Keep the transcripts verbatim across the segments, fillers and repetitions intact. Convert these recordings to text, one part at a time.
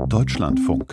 Deutschlandfunk.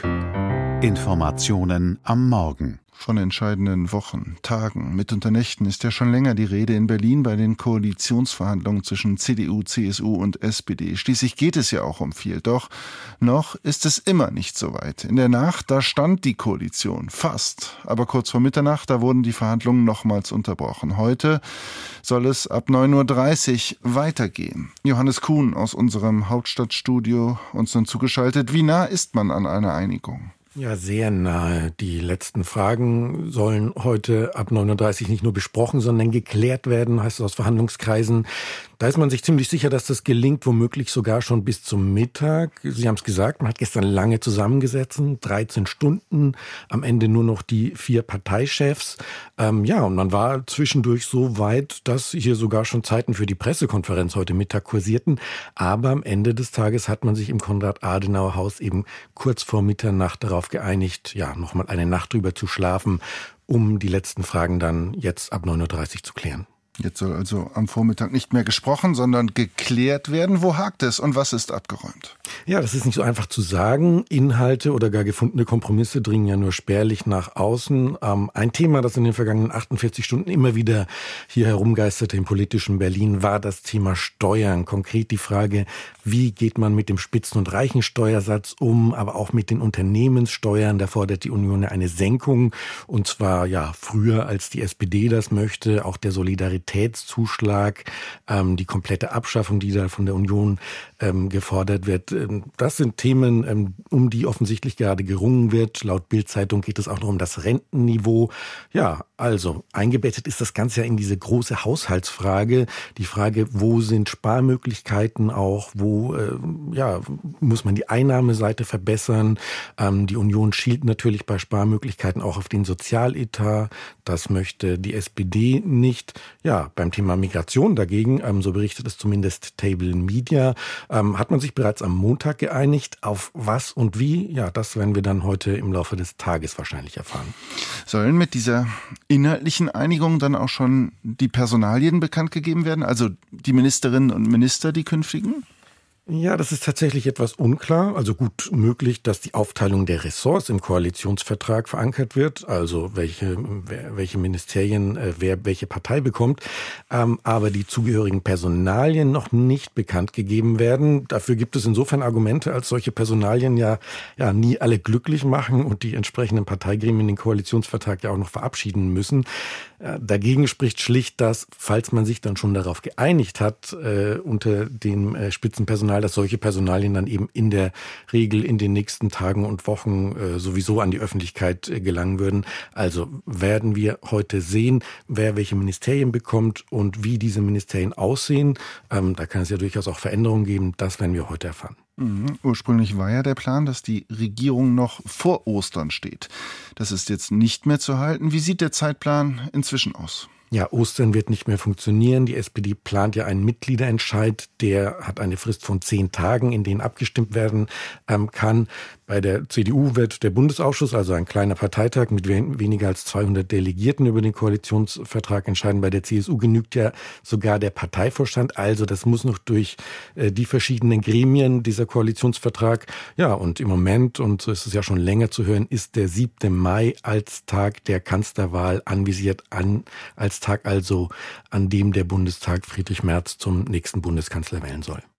Informationen am Morgen. Von entscheidenden Wochen, Tagen, mitunter Nächten ist ja schon länger die Rede in Berlin bei den Koalitionsverhandlungen zwischen C D U, C S U und S P D. Schließlich geht es ja auch um viel. Doch noch ist es immer nicht so weit. In der Nacht, da stand die Koalition. Fast. Aber kurz vor Mitternacht, da wurden die Verhandlungen nochmals unterbrochen. Heute soll es ab neun Uhr dreißig weitergehen. Johannes Kuhn aus unserem Hauptstadtstudio uns nun zugeschaltet. Wie nah ist man an einer Einigung? Ja, sehr nahe. Die letzten Fragen sollen heute ab neun Uhr dreißig nicht nur besprochen, sondern geklärt werden, heißt es aus Verhandlungskreisen. Da ist man sich ziemlich sicher, dass das gelingt, womöglich sogar schon bis zum Mittag. Sie haben es gesagt, man hat gestern lange zusammengesessen, dreizehn Stunden, am Ende nur noch die vier Parteichefs. Ähm, ja, und man war zwischendurch so weit, dass hier sogar schon Zeiten für die Pressekonferenz heute Mittag kursierten. Aber am Ende des Tages hat man sich im Konrad-Adenauer-Haus eben kurz vor Mitternacht darauf geeinigt, ja, nochmal eine Nacht drüber zu schlafen, um die letzten Fragen dann jetzt ab neun Uhr dreißig zu klären. Jetzt soll also am Vormittag nicht mehr gesprochen, sondern geklärt werden. Wo hakt es und was ist abgeräumt? Ja, das ist nicht so einfach zu sagen. Inhalte oder gar gefundene Kompromisse dringen ja nur spärlich nach außen. Ähm, ein Thema, das in den vergangenen achtundvierzig Stunden immer wieder hier herumgeisterte im politischen Berlin, war das Thema Steuern. Konkret die Frage, wie geht man mit dem Spitzen- und Reichensteuersatz um, aber auch mit den Unternehmenssteuern. Da fordert die Union eine Senkung, und zwar ja früher, als die S P D das möchte. Auch der Solidaritätszuschlag, ähm, die komplette Abschaffung, die da von der Union ähm, gefordert wird. Ähm, das sind Themen, ähm, um die offensichtlich gerade gerungen wird. Laut Bild-Zeitung geht es auch noch um das Rentenniveau. Ja, also eingebettet ist das Ganze ja in diese große Haushaltsfrage. Die Frage, wo sind Sparmöglichkeiten auch, wo äh, ja, muss man die Einnahmeseite verbessern. Ähm, die Union schielt natürlich bei Sparmöglichkeiten auch auf den Sozialetat. Das möchte die S P D nicht. Ja, beim Thema Migration dagegen, ähm, so berichtet es zumindest Table Media, ähm, hat man sich bereits am Montag geeinigt. Auf was und wie? Ja, das werden wir dann heute im Laufe des Tages wahrscheinlich erfahren. Sollen mit dieser inhaltlichen Einigung dann auch schon die Personalien bekannt gegeben werden? Also die Ministerinnen und Minister, die künftigen? Ja, das ist tatsächlich etwas unklar. Also gut möglich, dass die Aufteilung der Ressorts im Koalitionsvertrag verankert wird, also welche, welche Ministerien äh, wer welche Partei bekommt, ähm, aber die zugehörigen Personalien noch nicht bekannt gegeben werden. Dafür gibt es insofern Argumente, als solche Personalien ja, ja nie alle glücklich machen und die entsprechenden Parteigremien den Koalitionsvertrag ja auch noch verabschieden müssen. Äh, dagegen spricht schlicht, dass, falls man sich dann schon darauf geeinigt hat, äh, unter dem äh, Spitzenpersonal, dass solche Personalien dann eben in der Regel in den nächsten Tagen und Wochen äh, sowieso an die Öffentlichkeit äh, gelangen würden. Also werden wir heute sehen, wer welche Ministerien bekommt und wie diese Ministerien aussehen. Ähm, da kann es ja durchaus auch Veränderungen geben. Das werden wir heute erfahren. Mhm. Ursprünglich war ja der Plan, dass die Regierung noch vor Ostern steht. Das ist jetzt nicht mehr zu halten. Wie sieht der Zeitplan inzwischen aus? Ja, Ostern wird nicht mehr funktionieren. Die S P D plant ja einen Mitgliederentscheid. Der hat eine Frist von zehn Tagen, in denen abgestimmt werden ähm, kann. Bei der C D U wird der Bundesausschuss, also ein kleiner Parteitag mit wen- weniger als zweihundert Delegierten, über den Koalitionsvertrag entscheiden. Bei der C S U genügt ja sogar der Parteivorstand. Also das muss noch durch äh, die verschiedenen Gremien, dieser Koalitionsvertrag. Ja, und im Moment, und so ist es ja schon länger zu hören, ist der siebte Mai als Tag der Kanzlerwahl anvisiert, an, als Tag also, an dem der Bundestag Friedrich Merz zum nächsten Bundeskanzler wählen soll.